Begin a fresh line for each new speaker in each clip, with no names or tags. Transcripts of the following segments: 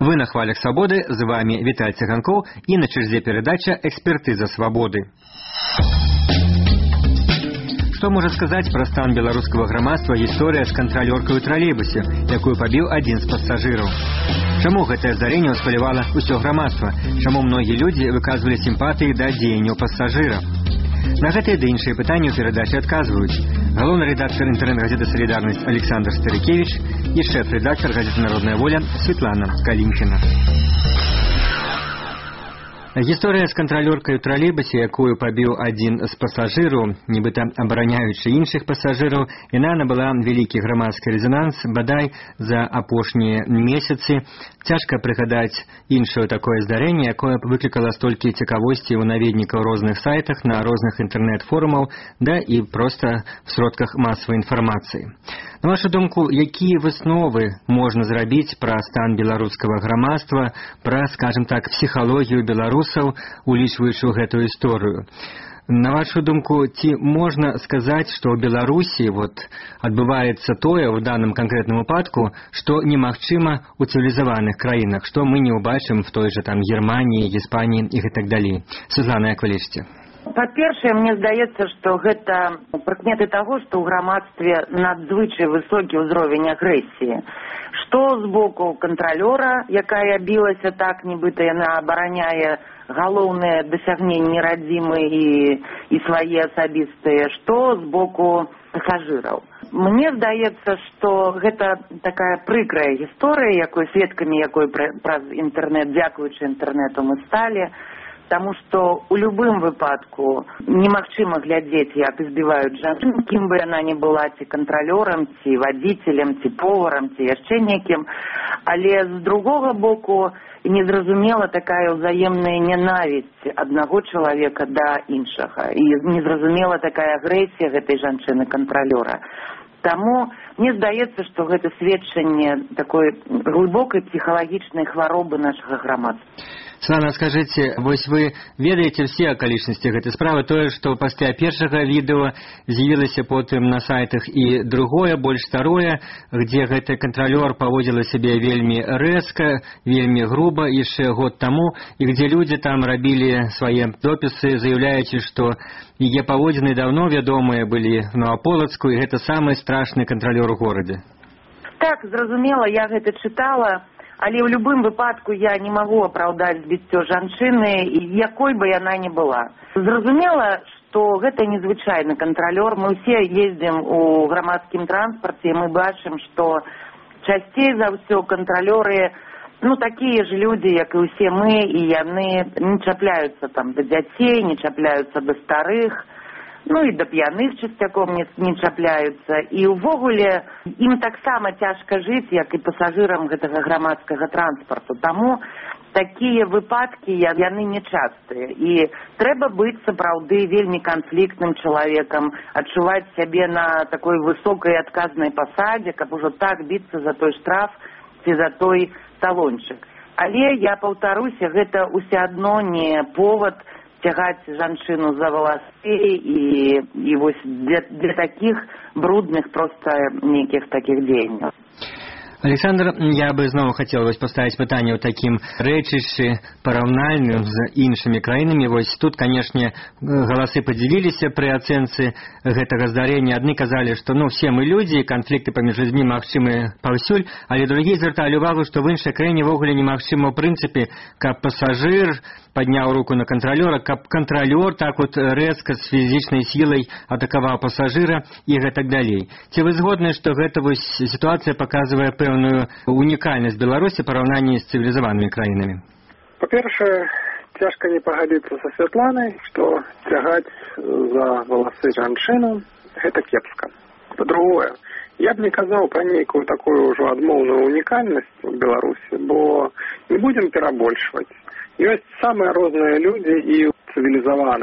Вы на хвалях свабоды, з вами Віталь Цыганкоў і на чарзе перадача «Экспертыза свабоды». Што можа сказаць пра стан беларускага грамадства гісторыя з кантралёркай у тралейбусе, якую пабіў адзін з пасажыраў? Чаму гэтае здарэнне ўспалівала ўсё грамадства? Чаму многія людзі выказвалі сімпатыі да дзеянняў пасажыра? На гэтыя ды іншыя пытанні ў перадачы адказваюць галоўны рэдактар інтэрнэт-газеты «Салідарнасць» Александр Старыкевіч і шэф-рэдактар газеты «Народная воля» Светлана Калімкіна. Гісторыя з кантралёркай у тралейбусе, якую пабіў адзін з пасажыраў, нібыта абараняючы іншых пасажыраў, яна набыла вялікі грамадскі рэзананс, бадай за апошнія месяцы. Цяжка прыгадаць іншае такое здарэнне, якое выклікала столькі цікавосці ў наведнікаў розных сайтах, на розных інтэрнэт-форумаў, да і проста в сродках масавай інфармацыі. На вашу думку, якія высновы можна зрабіць пра стан беларускага грамадства, пра, скажем так, псіхалогію беларусаў, улічваючы гэтую історыю? На вашу думку, ці можна сказаць, што ў Беларусі адбываецца тое ў данным канкрэтным выпадку, што немагчыма ў цывілізаваных краінах, што мы не ўбачым в той же там Германии, Іспаніі і так далей. Светлана, як вы лічыце?
Па-першае, мне здаецца, што гэта прыкметы таго, што ў грамадстве надзвычай высокі ўзровень агрэсіі. Што з боку кантралёра, якая білася так, нібыта яна абараняе галоўныя дасягненні радзімы і свае асабістыя, што з боку пасажыраў. Мне здаецца, што гэта такая прыкрая гісторыя, сведкамі якой праз інтэрнэт, дзякуючы інтэрнэту мы сталі, таму што ў любым выпадку немагчыма глядзець, як збіваюць жанчыну, кім бы яна не была, ці кантралёрам, ці вадзіцелем, ці поварам, ці яшчэ некім. Але з другога боку незразумела такая ўзаемная ненавісць аднаго чалавека да іншага. І незразумела такая агрэсія гэтай жанчыны-кантралёра. Таму мне здаецца, што гэта сведчанне такой глыбокай псіхалагічнай хваробы нашага грамадства.
Светлана, скажите, вы ведаеце все акалічнасці гэтай справы, тое, што пасля першага відэо з'явілася потым на сайтах і другое, больш старое, где гэты кантралёр паводзіла сябе вельмі рэзка, вельмі груба яшчэ год таму, і где людзі там рабілі свае допісы, заяўляючы, што яе паводзіны даўно вядомыя былі в Новаполацку, і гэта самы страшны кантралёр у горадзе.
Так, зразумела, я гэта чытала. Але ў любым выпадку я не магу апраўдаць збіццё жанчыны, якой бы яна ни была. Зразумела, што гэта незвычайны кантралёр. Мы ўсе ездзім у грамадскім транспарце, і мы бачым, што часцей за ўсё кантралёры, такія ж людзі, як і ўсе мы, і яны не чапляюцца там да дзяцей, не чапляюцца да старых, і да п'яных часцяком не чапляюцца. І ўвогуле ім таксама цяжка жыць, як і пасажырам гэтага грамадскага транспарту. Таму такія выпадкі яны нечастыя. І трэба быць сапраўды вельмі канфліктным чалавекам, адчуваць сябе на такой высокай адказнай пасадзе, каб ужо так біцца за той штраф ці за той талончык. Але я паўтаруся, гэта ўсё адно не повод цягаць жанчыну за валасы і вось для такіх брудных проста нейкіх такіх дзеянняў.
Александр, я бы знову хотел поставить пытанне ў такім рэчышчы параўнальным з іншымі краінамі. Вось тут, канешне, галасы падзяліліся пры ацэнцы гэтага здарэння. Адны казалі, што все мы людзі, канфлікты паміж людзьмі магчымы паўсюль, але другія звярталі ўвагу, што в іншай краіне ўвогуле немагчыма ў прынцыпе, каб пасажыр падняў руку на кантралёра, каб кантралёр так рэзка з фізічнай сілай атакаваў пасажыра і гэтак далей. Ці вы згодны, што гэта сітуацыя паказвае пэўную унікальнасць Беларусі параўнанні з цывілізаванымі краінамі?
Па-першае, цяжка не пагадзіцца са Святланай, што цягаць за валасы жанчыну гэта кепска. Па-другое, я б не казаў пра нейкую такую ўжо адмоўную унікальнасць у Беларусі, бо не будзем перабольшваць. Ёсць самыя розныя людзі і ў цывілізаваных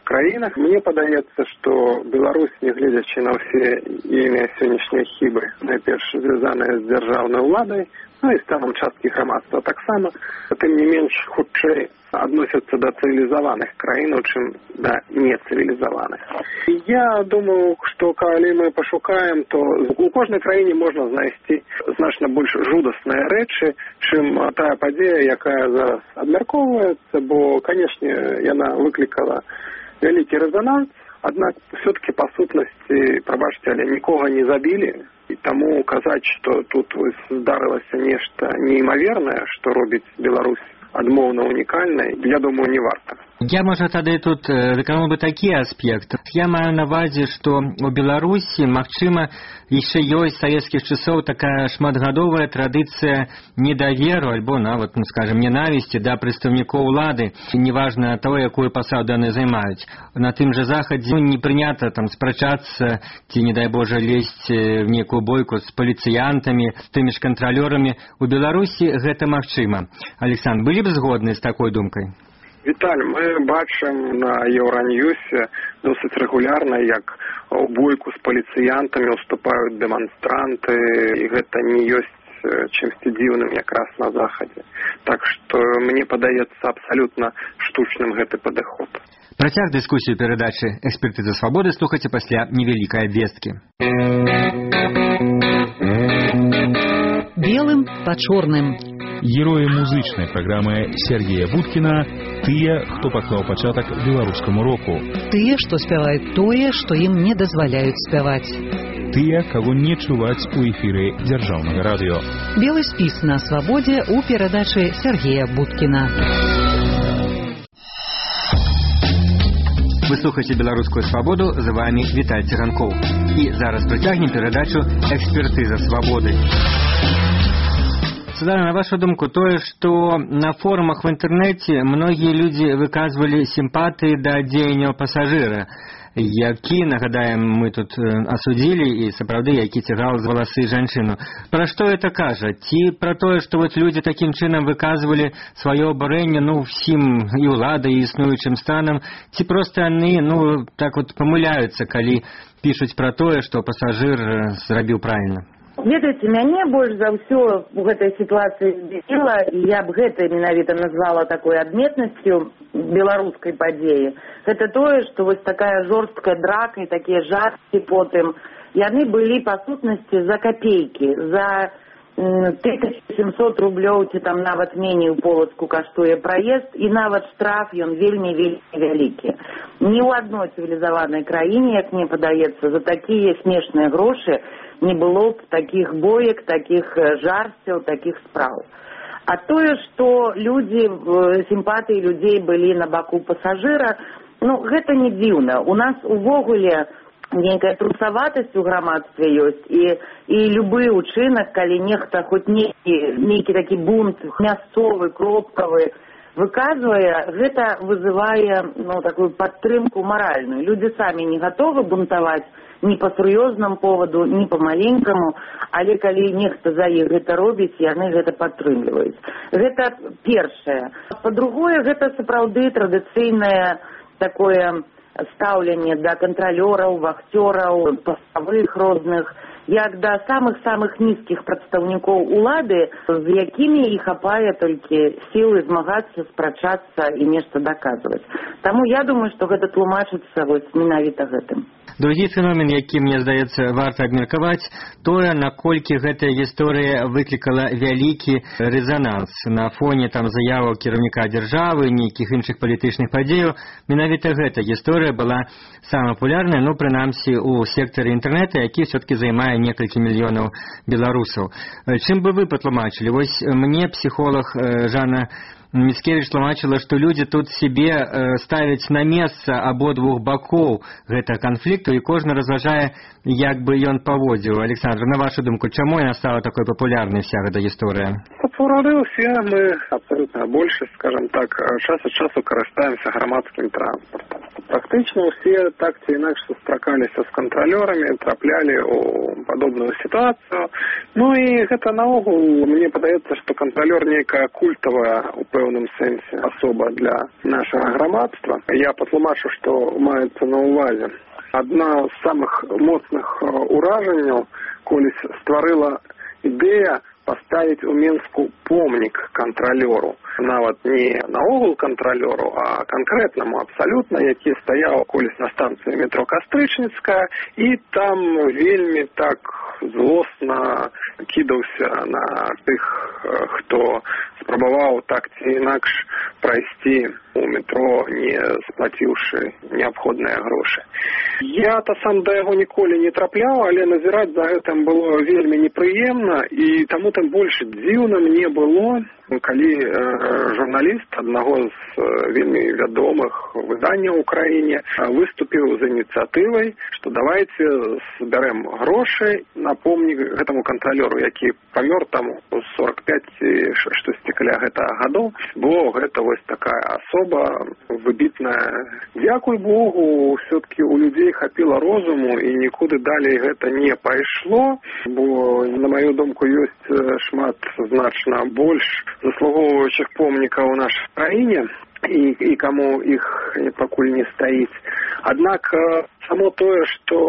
краінах. Мне падаецца, што Беларусь, нягледзячы на ўсе ейныя сённяшнія хібы, найперш звязаныя з дзяржаўнай уладай, ну і станам часткі грамадства таксама, тым не менш хутчэй адносяцца да цывілізаваных краінаў, чым да нецывілізаваных. Я думаю, што калі мы пашукаем, то у кожнай краіне можна знайсці значна больш жудасныя рэчы, чым тая падзея, якая зараз абмяркоўваецца, бо, канешне, яна выклікала вялікі рэзананс, аднак все-таки па сутнасці, прабачце, але нікога не забілі, і таму казаць, што тут здарылася нешта неймавернае, што робіць Беларусь адмоўна унікальнай, я думаю, не варта.
Я, можа, тады тут дэканул бы такі аспект. Я маю на ўвазе, што ў Беларусі, магчыма, яшчэ ёсць савецкіх часоў такая шматгадовая традыцыя недаверу, альбо нават, скажем, ненавісці да прадстаўнікоў улады, неважна того, якую пасаду яны займаюць. На тым жа захадзе не прынята там спрачацца ці, не дай Божа, лезть в некую бойку з паліцыянтамі, з тымі ж кантралёрамі. У Беларусі гэта магчыма. Александр, былі б згодны з такой думкай?
Віталь, мы бачым на Еўраньюсе досыць рэгулярна, як у бойку з паліцыянтамі уступаюць дэманстранты, і гэта не ёсць чымсьці дзіўным якраз на захадзе. Так што мне падаецца абсалютна штучным гэты падыход.
Працяг дыскусію перадачы «Экспертыза свабоды» слухайце пасля невялікай абвесткі.
Белым па чорным.
Героі музычнай праграмы Сергея Будкіна – тыя, хто паклаў пачатак беларускаму року.
Тыя, што спяваюць тое, што ім не дазваляюць спяваць.
Тыя, каго не чуваць у эфіры дзяржаўнага радыё.
Белы спіс на свабодзе ў перадачы Сергея Будкіна.
Вы слухаеце «Беларускую свабоду», з вами Віталь Циганкоў. І зараз прыцягнем перадачу «Экспертыза свабоды». На вашу думку, тое, што на форумах в інтэрнэце многія людзі выказвалі сімпатыі да дзеянняў пасажыра, які, нагадаем, мы тут асудзілі, і сапраўды, які цягал з валасы жанчыну. Пра што это кажа? Ці пра тое, што вот людзі такім чынам выказвалі сваё абурэнне, ўсім і ўладай, і існуючым станам, ці проста яны, так вот памыляюцца, калі пішуць пра тое, што пасажыр зрабіў правільна?
Ведаеце, мяне больш за ўсё у гэтай сітуацыі здзівіла, і я б гэта менавіта назвала такой адметнасцю беларускай падзеі. Гэта тое, што вось такая жорсткая драка і такія жарсці потым, яны былі па сутнасці за капейкі, за 1700 рублёў, ці там нават меней у Полацку каштуе праезд, і нават штраф ён вельмі вялікі. Ні ў адной цывілізаванай краіне, як мне падаецца, за такія смешныя грошы не было б такіх боек, такіх жарсцяў, такіх спраў. А тое, што людзі, сімпатыі людзей былі на баку пасажыра, гэта не дзіўна. У нас увогуле нейкая трусаватасць у грамадстве ёсць, і любы ўчынак, калі нехта хоць нейкі такі бунт мясцовы, кропкавы выказвае, гэта вызывае такую падтрымку маральную. Людзі самі не гатовы бунтаваць ні па сур'ёзным поводу, ні па маленькаму, але калі нехта за іх гэта робіць, яны гэта падтрымліваюць. Гэта першае. Па-другое, гэта сапраўды традыцыйнае такое стаўленне да кантралёраў, вахцёраў, паставых розных, як да самых-самых нізкіх прадстаўнікоў улады, з якімі і хапае толькі сілы змагацца, спрачацца і нешта даказваць. Таму я думаю, што гэта тлумачыцца менавіта гэтым.
Другі феномен, які, мне здаецца, варта абмеркаваць, тое, наколькі гэтая гісторыя выклікала вялікі рэзананс на фоне заяваў кіраўніка дзяржавы, нейкіх іншых палітычных падзеяў. Менавіта гэта гісторыя была самая папулярная, прынамсі, у сектары інтэрнэта, які все-таки займае некалькі мільёнаў беларусаў. Чым бы вы патлумачылі? Вось мне псіхолог Жанна Міцкевіч тлумачыла, што людзі тут себе ставяць на месца абодвух бакоў гэтага канфлікту, і кожны разважае, як бы ён паводзіў. Александр, на вашу думку, чаму яна стала такой папулярнай, вся гэта гісторыя?
Сапраўды ўсе мы, абсалютна большасць, скажам так, час ад часу карыстаемся грамадскім транспартам. Практычна ўсе так ці інакш сустракаліся з кантралёрамі, траплялі ў падобную сітуацыю. Ну і гэта наогул, мне падаецца, што кантралёр нейкая культавая у пэўным сэнсе асоба для нашага грамадства. Я патлумачу, што маецца на ўвазе. Адна з самых моцных уражанняў колісь стварыла ідэя паставіць у Менску помнік кантралёру. Нават не наогул кантралёру, а канкрэтнаму абсалютна, які стаяў колісь на станцыі метро Кастрычніцкая, і там вельмі так злосна кідаўся на тых, хто спрабаваў так ці інакш прайсці у метро, не сплаціўшы неабходныя грошы. Я-то сам да яго ніколі не трапляў, але назіраць за гэтым было вельмі непрыемна, і таму тым больш дзіўна мне было, калі журналіст аднаго з вельмі вядомых выданняў у краіне выступіў з ініцыятывай, што давайце збярэм грошы на помнік гэтаму кантралёру, які памёр там у 45 штосьці каля гэтага гадоў, бо гэта вось такая асоба выбітная. Дзякуй Богу, ўсё-ткі у людзей хапіла розуму і нікуды далей гэта не пайшло, бо, на маю думку, ёсць шмат значна больш заслугоўваючых помнікаў у нашай краіне, і каму іх пакуль не стаіць. Аднак само тое, што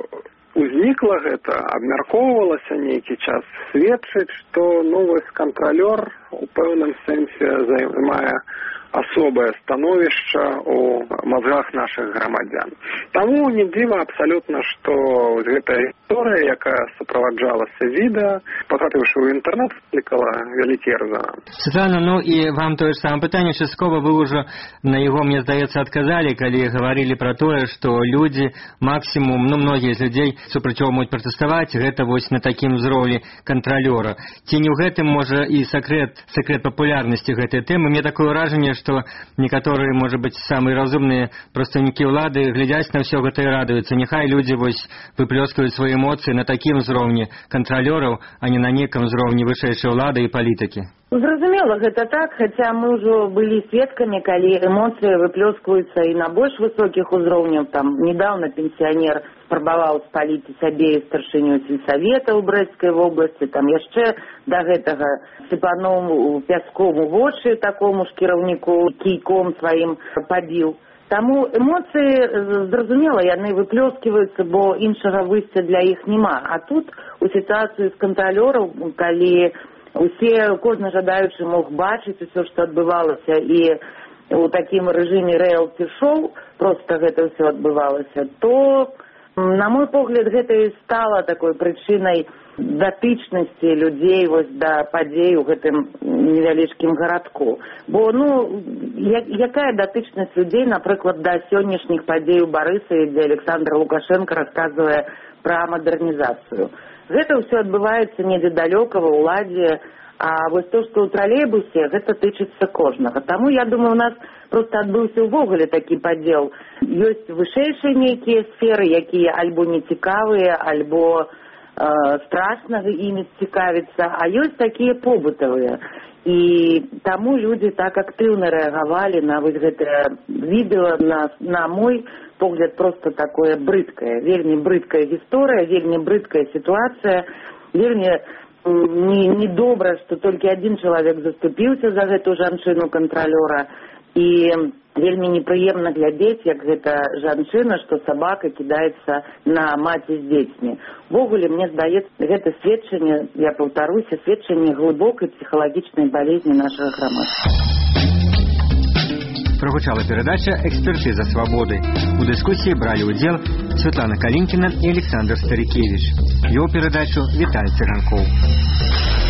узнікла гэта, абмяркоўвалася нейкі час, сведчыць, што вось кантралёр у пэўным сэнсе займае асобае становішча у мазгах нашых грамадзян. Таму не дзіва абсалютна, што гэтая гісторыя, якая суправаджалася відэа, патрапіўшы ў інтэрнэт, выклікала вялікі рэзананс.
Светлана, ну і вам тое ж самае пытанне, часткова вы ўжо на яго, мне здаецца, адказалі, калі гаварылі пра тое, што людзі максімум, многія з людзей супраць чаго могуць пратэставаць, гэта вось на такім узроўні кантралёра. Ці не ў гэтым, можа, і сакрэт папулярнасці гэтай тэмы? Мне такое ўражанне, што некаторыя, можа быць, самыя разумныя прадстаўнікі ўлады глядзяць на ўсё гэта і радуюцца. Няхай людзі вось выплёскаюць свае эмоцыі на такім узроўні кантралёраў, а не на некім узроўні вышэйшай улады і палітыкі.
Зразумела, гэта так, хаця мы ўжо былі сведкамі, калі эмоцыі выплёскваюцца і на больш высокіх узроўняў. Там недавно пенсіянер спрабаваў спаліць сабе старшыню сельсавета ў Брэсцкай вобласці, там яшчэ да гэтага сыпануў пяском у вочы такому ж кіраўніку, кійком сваім пабіў. Таму эмоцыі, зразумела, яны выплёскваюцца, бо іншага выйсця для іх няма. А тут у сітуацыі з кантралёраў, калі кожны жадаючы мог бачыць усё, што адбывалася, і ў такім рэжыме рэаліті-шоу проста гэта ўсё адбывалася, то, на мой погляд, гэта і стала такой прычынай датычнасці людзей вось да падзей у гэтым невялічкім гарадку. Бо, якая датычнасць людзей, напрыклад, да сённяшніх падзей у Барысаве, дзе Александр Лукашенко расказвае пра мадэрнізацыю. Гэта ўсё адбываецца недзе далёка ва ўладзе, а вось то, што ў тралейбусе, гэта тычыцца кожнага. Таму, я думаю, у нас проста адбыўся ўвогуле такі падзел. Ёсць вышэйшыя нейкія сферы, якія альбо нецікавыя, альбо страшна імі цікавіцца, а ёсць такія побытавыя. І таму людзі так актыўна рэагавалі на вось гэтае відэо, на мой погляд, просто такое брыдкае, вельмі брыдкая гісторыя, вельмі брыдкая сітуацыя, вельмі недобра, што толькі адзін чалавек заступіўся за гэту жанчыну кантралёра, і вельмі непрыемна глядзець, як гэта жанчына, што сабака кідаецца на маці з дзецьмі. Увогуле, мне здаецца, гэта сведчанне, я паўтаруся, сведчанне глыбокай псіхалагічнай балезні нашага грамадства.
Прогучала передача «Экспертиза свободы». У дискуссии брали удел Светлана Калинкина и Александр Старикевич. Его передачу Виталий Цыганков.